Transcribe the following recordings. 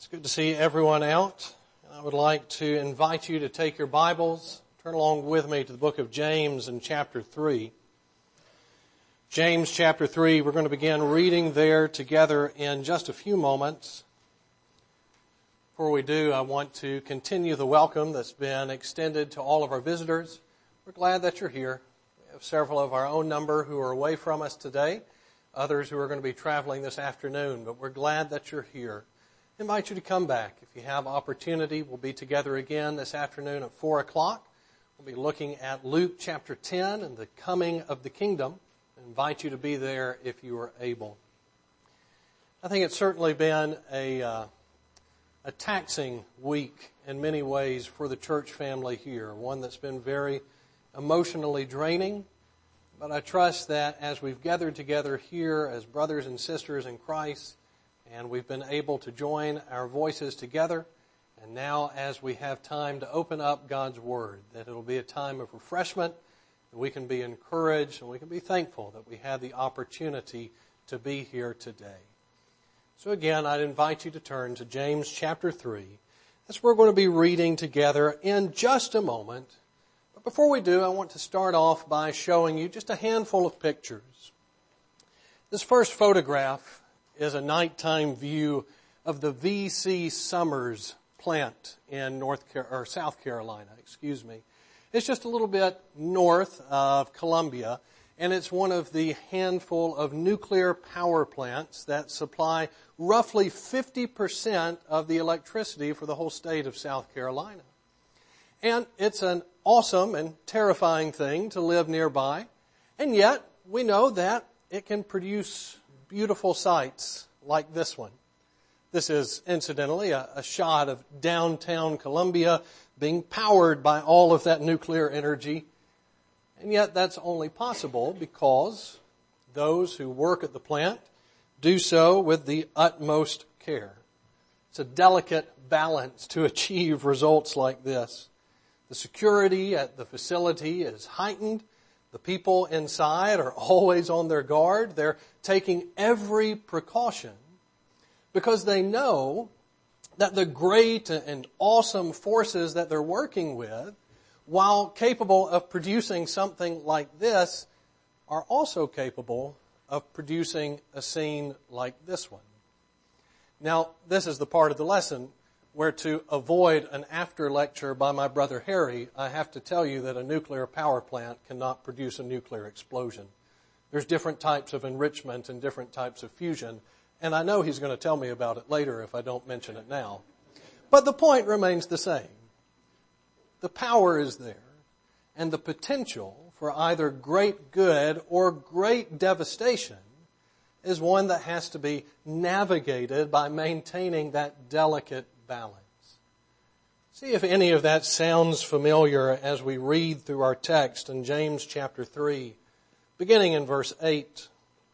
It's good to see everyone out. I would like to invite you to take your Bibles, turn along with me to the book of James in chapter 3. James chapter 3, we're going to begin reading there together in just a few moments. Before we do, I want to continue the welcome that's been extended to all of our visitors. We're glad that you're here. We have several of our own number who are away from us today, others who are going to be traveling this afternoon, but we're glad that you're here. I invite you to come back. If you have opportunity, we'll be together again this afternoon at 4 o'clock. We'll be looking at Luke chapter 10 and the coming of the kingdom. I invite you to be there if you are able. I think it's certainly been a taxing week in many ways for the church family here, one that's been very emotionally draining. But I trust that as we've gathered together here as brothers and sisters in Christ, and we've been able to join our voices together, and now as we have time to open up God's Word, that it'll be a time of refreshment, and we can be encouraged, and we can be thankful that we had the opportunity to be here today. So again, I'd invite you to turn to James chapter 3. That's where we're going to be reading together in just a moment. But before we do, I want to start off by showing you just a handful of pictures. This first photograph is a nighttime view of the V.C. Summers plant in South Carolina. It's just a little bit north of Columbia, and it's one of the handful of nuclear power plants that supply roughly 50% of the electricity for the whole state of South Carolina. And it's an awesome and terrifying thing to live nearby, and yet we know that it can produce beautiful sights like this one. This is, incidentally, a shot of downtown Columbia being powered by all of that nuclear energy. And yet that's only possible because those who work at the plant do so with the utmost care. It's a delicate balance to achieve results like this. The security at the facility is heightened. The people inside are always on their guard. They're taking every precaution because they know that the great and awesome forces that they're working with, while capable of producing something like this, are also capable of producing a scene like this one. Now, this is the part of the lesson where, to avoid an after lecture by my brother Harry, I have to tell you that a nuclear power plant cannot produce a nuclear explosion. There's different types of enrichment and different types of fusion, and I know he's going to tell me about it later if I don't mention it now. But the point remains the same. The power is there, and the potential for either great good or great devastation is one that has to be navigated by maintaining that delicate balance. See if any of that sounds familiar as we read through our text in James chapter 3, beginning in verse 8.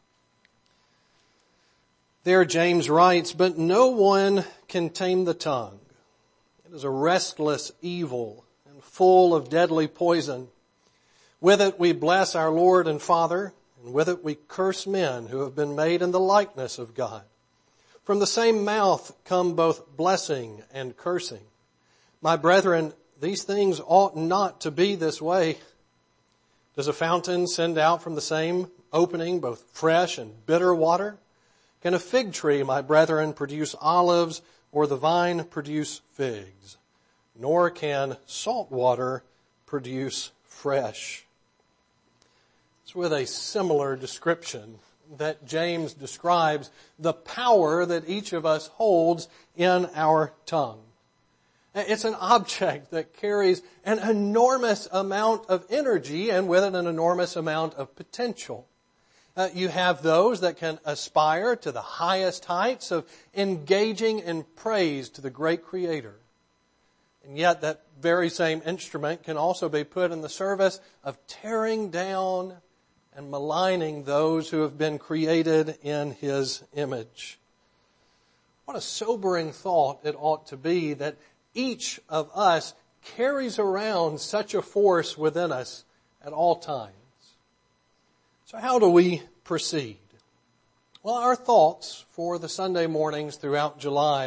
There James writes, "But no one can tame the tongue. It is a restless evil and full of deadly poison. With it we bless our Lord and Father, and with it we curse men who have been made in the likeness of God. From the same mouth come both blessing and cursing. My brethren, these things ought not to be this way. Does a fountain send out from the same opening both fresh and bitter water? Can a fig tree, my brethren, produce olives, or the vine produce figs? Nor can salt water produce fresh." It's with a similar description that James describes the power that each of us holds in our tongue. It's an object that carries an enormous amount of energy and with it an enormous amount of potential. You have those that can aspire to the highest heights of engaging in praise to the great Creator. And yet that very same instrument can also be put in the service of tearing down and maligning those who have been created in His image. What a sobering thought it ought to be that each of us carries around such a force within us at all times. So how do we proceed? Well, our thoughts for the Sunday mornings throughout July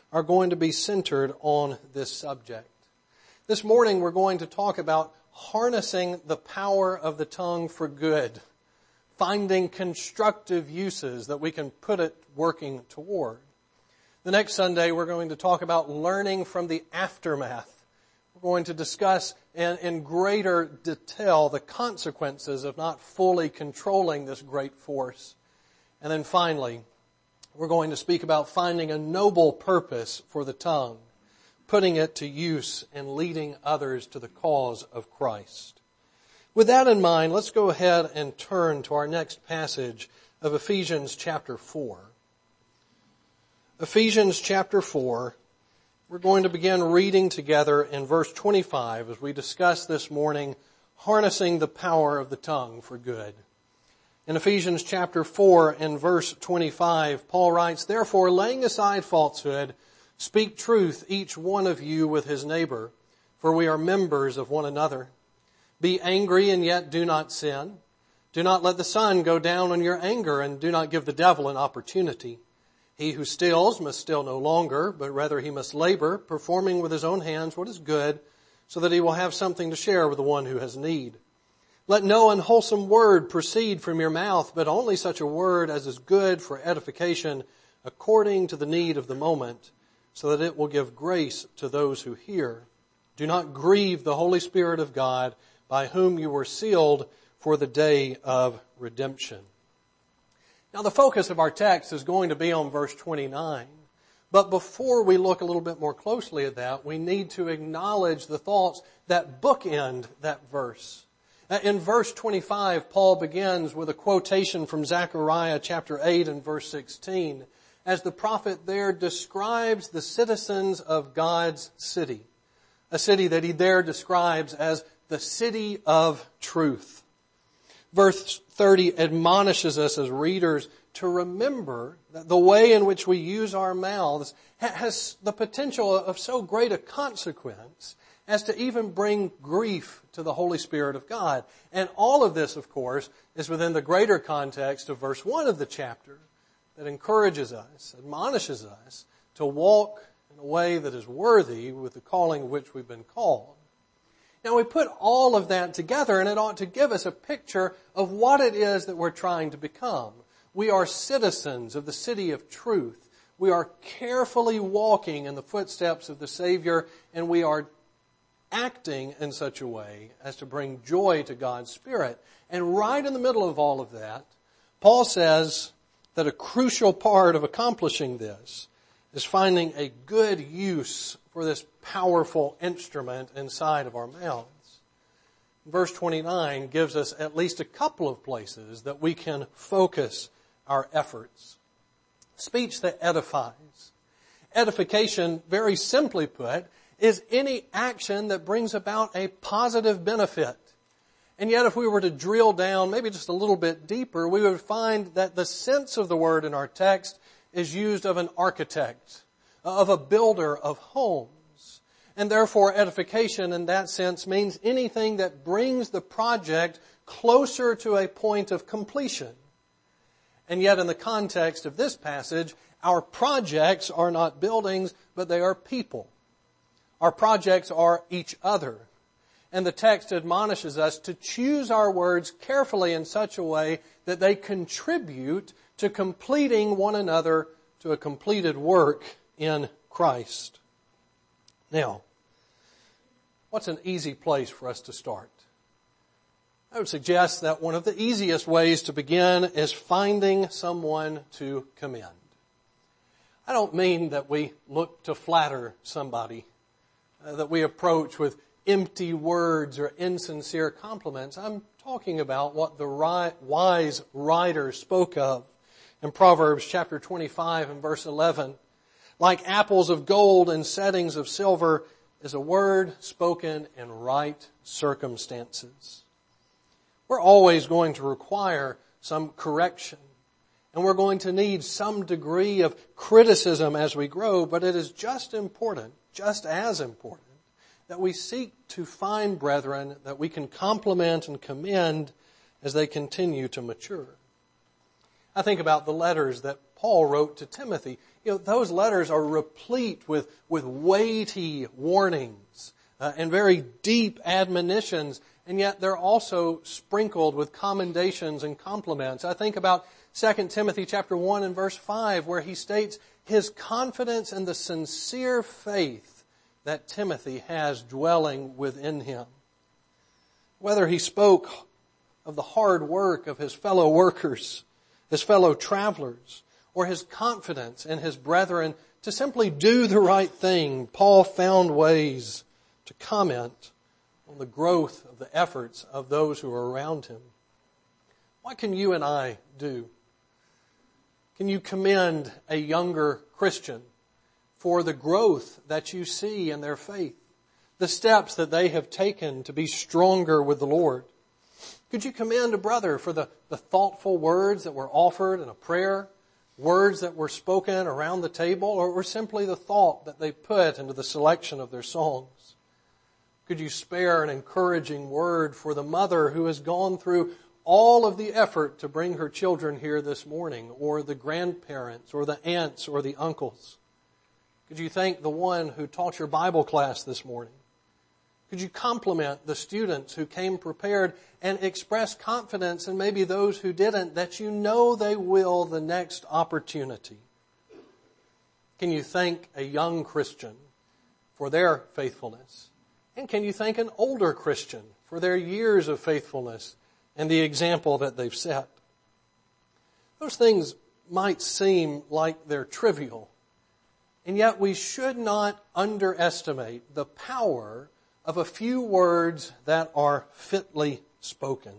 are going to be centered on this subject. This morning we're going to talk about harnessing the power of the tongue for good, finding constructive uses that we can put it working toward. The next Sunday we're going to talk about learning from the aftermath. We're going to discuss in greater detail the consequences of not fully controlling this great force. And then finally, we're going to speak about finding a noble purpose for the tongue, putting it to use and leading others to the cause of Christ. With that in mind, let's go ahead and turn to our next passage of Ephesians chapter 4. Ephesians chapter 4, we're going to begin reading together in verse 25 as we discuss this morning harnessing the power of the tongue for good. In Ephesians chapter 4 and verse 25, Paul writes, "Therefore, laying aside falsehood, speak truth, each one of you with his neighbor, for we are members of one another. Be angry and yet do not sin. Do not let the sun go down on your anger, and do not give the devil an opportunity. He who steals must steal no longer, but rather he must labor, performing with his own hands what is good, so that he will have something to share with the one who has need. Let no unwholesome word proceed from your mouth, but only such a word as is good for edification according to the need of the moment, so that it will give grace to those who hear. Do not grieve the Holy Spirit of God, by whom you were sealed for the day of redemption." Now the focus of our text is going to be on verse 29. But before we look a little bit more closely at that, we need to acknowledge the thoughts that bookend that verse. In verse 25, Paul begins with a quotation from Zechariah chapter 8 and verse 16, as the prophet there describes the citizens of God's city, a city that he there describes as the city of truth. Verse 30 admonishes us as readers to remember that the way in which we use our mouths has the potential of so great a consequence as to even bring grief to the Holy Spirit of God. And all of this, of course, is within the greater context of verse 1 of the chapter that encourages us, admonishes us to walk in a way that is worthy with the calling which we've been called. Now we put all of that together and it ought to give us a picture of what it is that we're trying to become. We are citizens of the city of truth. We are carefully walking in the footsteps of the Savior, and we are acting in such a way as to bring joy to God's Spirit. And right in the middle of all of that, Paul says that a crucial part of accomplishing this is finding a good use for this powerful instrument inside of our mouths. Verse 29 gives us at least a couple of places that we can focus our efforts. Speech that edifies. Edification, very simply put, is any action that brings about a positive benefit. And yet if we were to drill down maybe just a little bit deeper, we would find that the sense of the word in our text is used of an architect, of a builder of homes. And therefore edification in that sense means anything that brings the project closer to a point of completion. And yet in the context of this passage, our projects are not buildings, but they are people. Our projects are each other. And the text admonishes us to choose our words carefully in such a way that they contribute to completing one another to a completed work in Christ. Now, what's an easy place for us to start? I would suggest that one of the easiest ways to begin is finding someone to commend. I don't mean that we look to flatter somebody, that we approach with empty words or insincere compliments. I'm talking about what the wise writer spoke of in Proverbs chapter 25 and verse 11. Like apples of gold in settings of silver is a word spoken in right circumstances. We're always going to require some correction, and we're going to need some degree of criticism as we grow, but it is just as important, that we seek to find brethren that we can compliment and commend as they continue to mature. I think about the letters that Paul wrote to Timothy. those letters are replete with weighty warnings and very deep admonitions, and yet they're also sprinkled with commendations and compliments. I think about 2 Timothy chapter 1 and verse 5, where he states his confidence in the sincere faith that Timothy has dwelling within him. Whether he spoke of the hard work of his fellow workers, his fellow travelers, or his confidence in his brethren to simply do the right thing, Paul found ways to comment on the growth of the efforts of those who are around him. What can you and I do? Can you commend a younger Christian for the growth that you see in their faith, the steps that they have taken to be stronger with the Lord? Could you commend a brother for the thoughtful words that were offered in a prayer, words that were spoken around the table, or simply the thought that they put into the selection of their songs? Could you spare an encouraging word for the mother who has gone through all of the effort to bring her children here this morning, or the grandparents, or the aunts, or the uncles? Could you thank the one who taught your Bible class this morning? Could you compliment the students who came prepared and express confidence in maybe those who didn't, that you know they will the next opportunity? Can you thank a young Christian for their faithfulness? And can you thank an older Christian for their years of faithfulness and the example that they've set? Those things might seem like they're trivial, and yet we should not underestimate the power of a few words that are fitly spoken.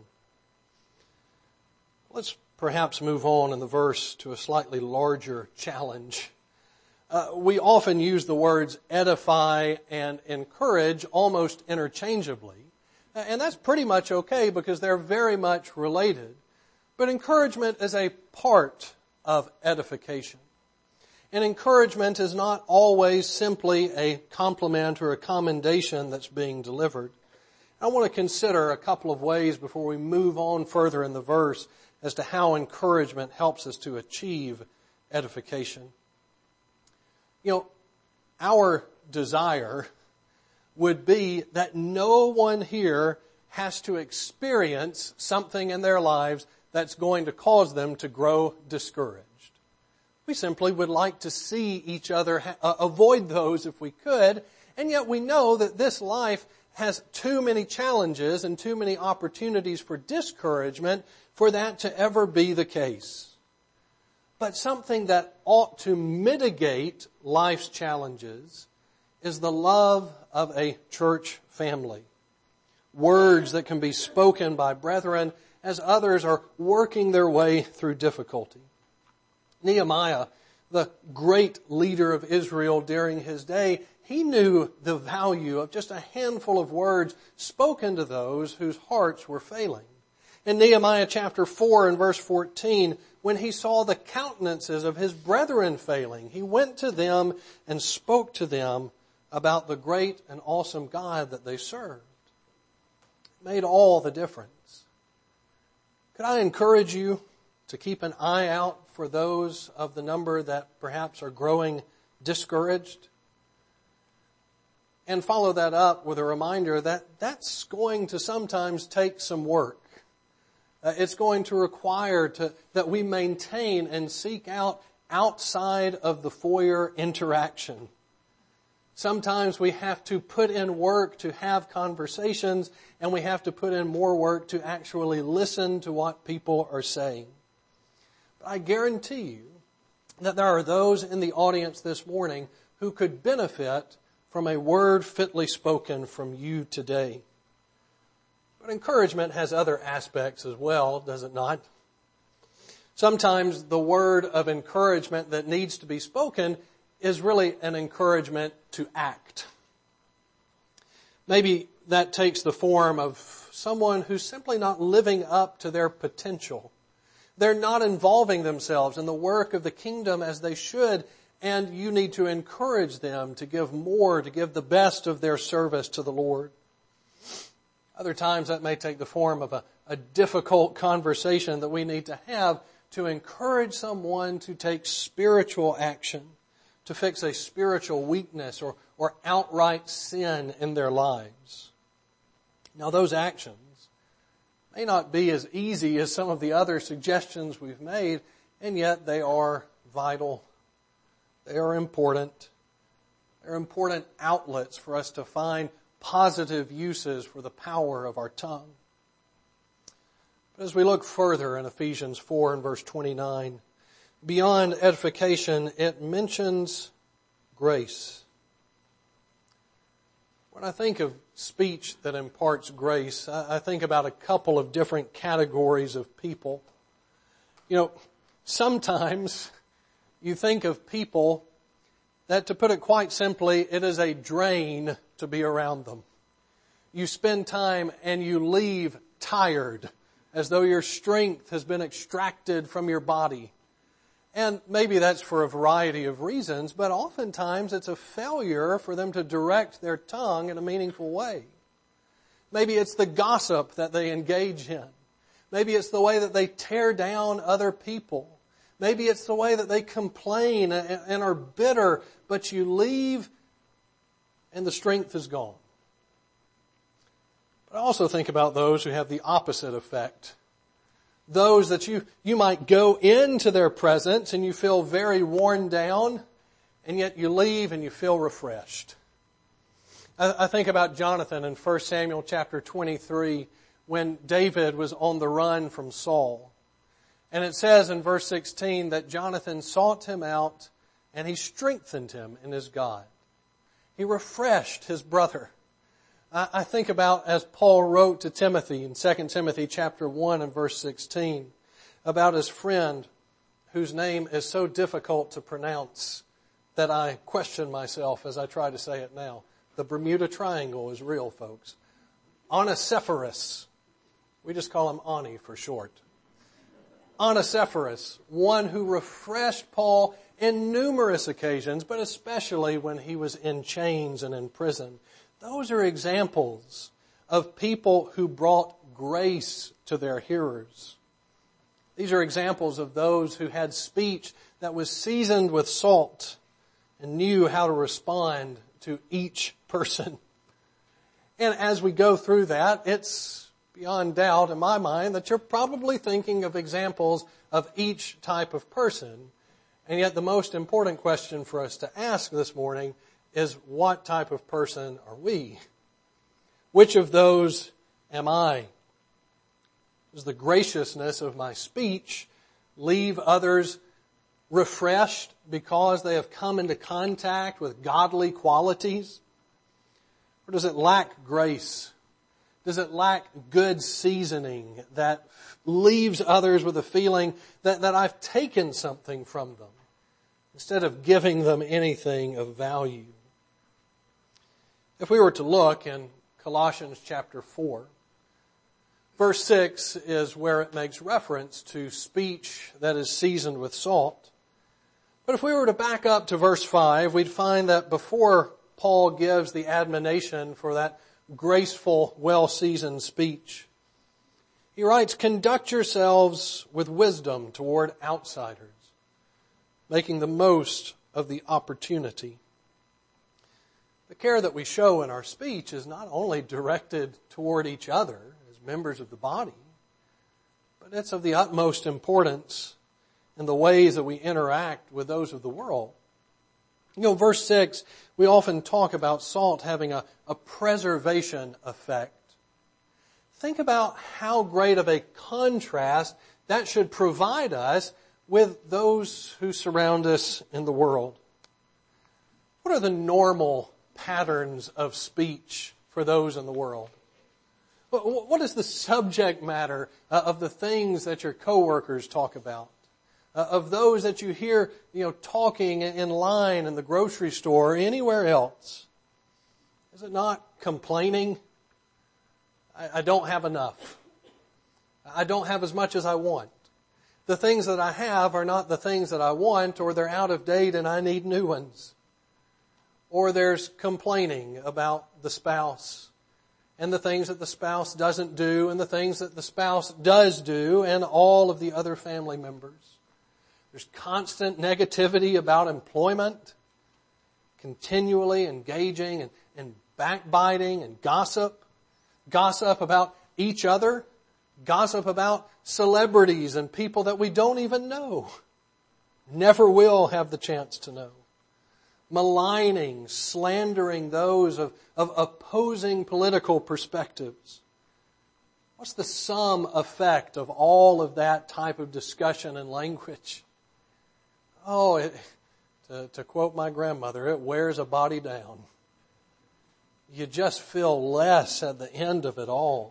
Let's perhaps move on in the verse to a slightly larger challenge. We often use the words edify and encourage almost interchangeably. And that's pretty much okay because they're very much related. But encouragement is a part of edification. And encouragement is not always simply a compliment or a commendation that's being delivered. I want to consider a couple of ways before we move on further in the verse as to how encouragement helps us to achieve edification. Our desire would be that no one here has to experience something in their lives that's going to cause them to grow discouraged. We simply would like to see each other avoid those if we could, and yet we know that this life has too many challenges and too many opportunities for discouragement for that to ever be the case. But something that ought to mitigate life's challenges is the love of a church family. Words that can be spoken by brethren as others are working their way through difficulty. Nehemiah, the great leader of Israel during his day, he knew the value of just a handful of words spoken to those whose hearts were failing. In Nehemiah chapter 4 and verse 14, when he saw the countenances of his brethren failing, he went to them and spoke to them about the great and awesome God that they served. It made all the difference. Could I encourage you to keep an eye out for those of the number that perhaps are growing discouraged? And follow that up with a reminder that that's going to sometimes take some work. It's going to require that we maintain and seek out outside of the foyer interaction. Sometimes we have to put in work to have conversations, and we have to put in more work to actually listen to what people are saying. But I guarantee you that there are those in the audience this morning who could benefit from a word fitly spoken from you today. But encouragement has other aspects as well, does it not? Sometimes the word of encouragement that needs to be spoken is really an encouragement to act. Maybe that takes the form of someone who's simply not living up to their potential. They're not involving themselves in the work of the kingdom as they should, and you need to encourage them to give more, to give the best of their service to the Lord. Other times that may take the form of a difficult conversation that we need to have to encourage someone to take spiritual action. to fix a spiritual weakness or outright sin in their lives. Now, those actions may not be as easy as some of the other suggestions we've made, and yet they are vital. They are important. They're important outlets for us to find positive uses for the power of our tongue. But as we look further in Ephesians 4 and verse 29, beyond edification, it mentions grace. When I think of speech that imparts grace, I think about a couple of different categories of people. Sometimes you think of people that, to put it quite simply, it is a drain to be around them. You spend time and you leave tired, as though your strength has been extracted from your body. And maybe that's for a variety of reasons, but oftentimes it's a failure for them to direct their tongue in a meaningful way. Maybe it's the gossip that they engage in. Maybe it's the way that they tear down other people. Maybe it's the way that they complain and are bitter, but you leave and the strength is gone. But I also think about those who have the opposite effect. Those that you might go into their presence and you feel very worn down, and yet you leave and you feel refreshed. I think about Jonathan in 1 Samuel chapter 23 when David was on the run from Saul. And it says in verse 16 that Jonathan sought him out and he strengthened him in his God. He refreshed his brother. I think about, as Paul wrote to Timothy in 2 Timothy chapter 1 and verse 16, about his friend whose name is so difficult to pronounce that I question myself as I try to say it now. The Bermuda Triangle is real, folks. Onesiphorus. We just call him Ani for short. Onesiphorus, one who refreshed Paul in numerous occasions, but especially when he was in chains and in prison. Those are examples of people who brought grace to their hearers. These are examples of those who had speech that was seasoned with salt and knew how to respond to each person. And as we go through that, it's beyond doubt in my mind that you're probably thinking of examples of each type of person. And yet the most important question for us to ask this morning is, what type of person are we? Which of those am I? Does the graciousness of my speech leave others refreshed because they have come into contact with godly qualities? Or does it lack grace? Does it lack good seasoning that leaves others with a feeling that I've taken something from them instead of giving them anything of value? If we were to look in Colossians chapter 4, verse 6 is where it makes reference to speech that is seasoned with salt. But if we were to back up to verse 5, we'd find that before Paul gives the admonition for that graceful, well-seasoned speech, he writes, "Conduct yourselves with wisdom toward outsiders, making the most of the opportunity." The care that we show in our speech is not only directed toward each other as members of the body, but it's of the utmost importance in the ways that we interact with those of the world. Verse 6, we often talk about salt having a preservation effect. Think about how great of a contrast that should provide us with those who surround us in the world. What are the normal patterns of speech for those in the world? What is the subject matter of the things that your coworkers talk about? Of those that you hear, talking in line in the grocery store or anywhere else? Is it not complaining? I don't have enough. I don't have as much as I want. The things that I have are not the things that I want, or they're out of date and I need new ones. Or there's complaining about the spouse and the things that the spouse doesn't do and the things that the spouse does do and all of the other family members. There's constant negativity about employment. continually engaging and backbiting and gossip about each other, gossip about celebrities and people that we don't even know, never will have the chance to know. Maligning, slandering those of opposing political perspectives. What's the sum effect of all of that type of discussion and language? Oh, to quote my grandmother, it wears a body down. You just feel less at the end of it all.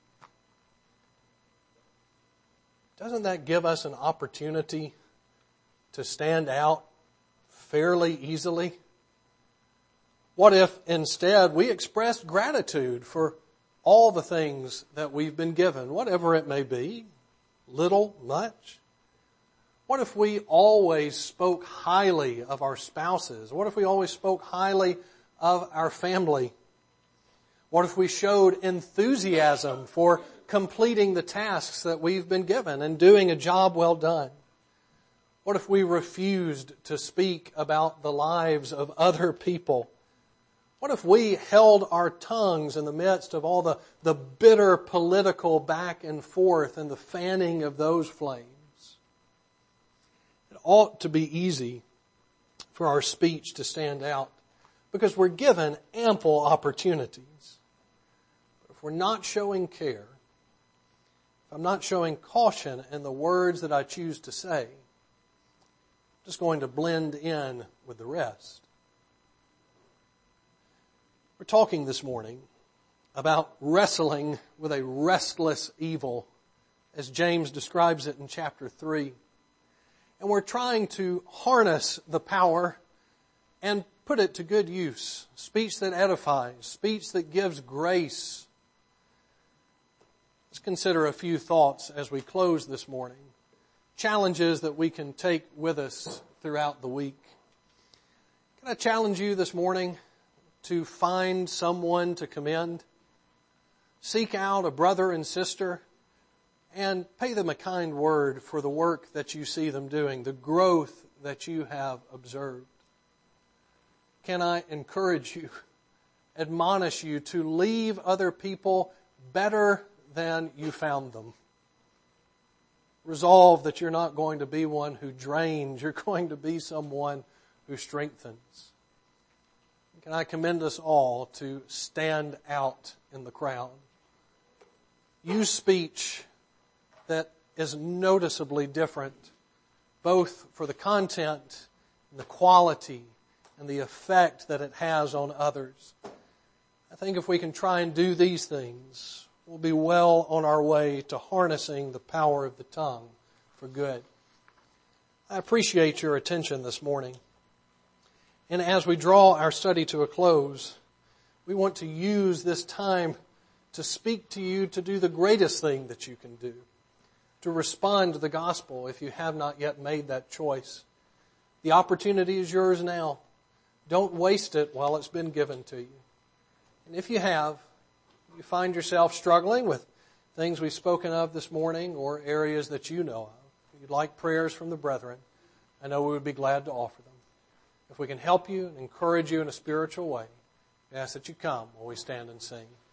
Doesn't that give us an opportunity to stand out fairly easily? What if instead we expressed gratitude for all the things that we've been given, whatever it may be, little, much? What if we always spoke highly of our spouses? What if we always spoke highly of our family? What if we showed enthusiasm for completing the tasks that we've been given and doing a job well done? What if we refused to speak about the lives of other people? What if we held our tongues in the midst of all the bitter political back and forth and the fanning of those flames? It ought to be easy for our speech to stand out because we're given ample opportunities. But if we're not showing care, if I'm not showing caution in the words that I choose to say, I'm just going to blend in with the rest. We're talking this morning about wrestling with a restless evil, as James describes it in chapter 3. And we're trying to harness the power and put it to good use. Speech that edifies, speech that gives grace. Let's consider a few thoughts as we close this morning. Challenges that we can take with us throughout the week. Can I challenge you this morning to find someone to commend? Seek out a brother and sister and pay them a kind word for the work that you see them doing, the growth that you have observed. Can I encourage you, admonish you to leave other people better than you found them? Resolve that you're not going to be one who drains, you're going to be someone who strengthens. Can I commend us all to stand out in the crowd? Use speech that is noticeably different, both for the content and the quality and the effect that it has on others. I think if we can try and do these things, we'll be well on our way to harnessing the power of the tongue for good. I appreciate your attention this morning. And as we draw our study to a close, we want to use this time to speak to you to do the greatest thing that you can do, to respond to the gospel if you have not yet made that choice. The opportunity is yours now. Don't waste it while it's been given to you. And if you have, you find yourself struggling with things we've spoken of this morning or areas that you know of, if you'd like prayers from the brethren, I know we would be glad to offer them. If we can help you and encourage you in a spiritual way, we ask that you come while we stand and sing.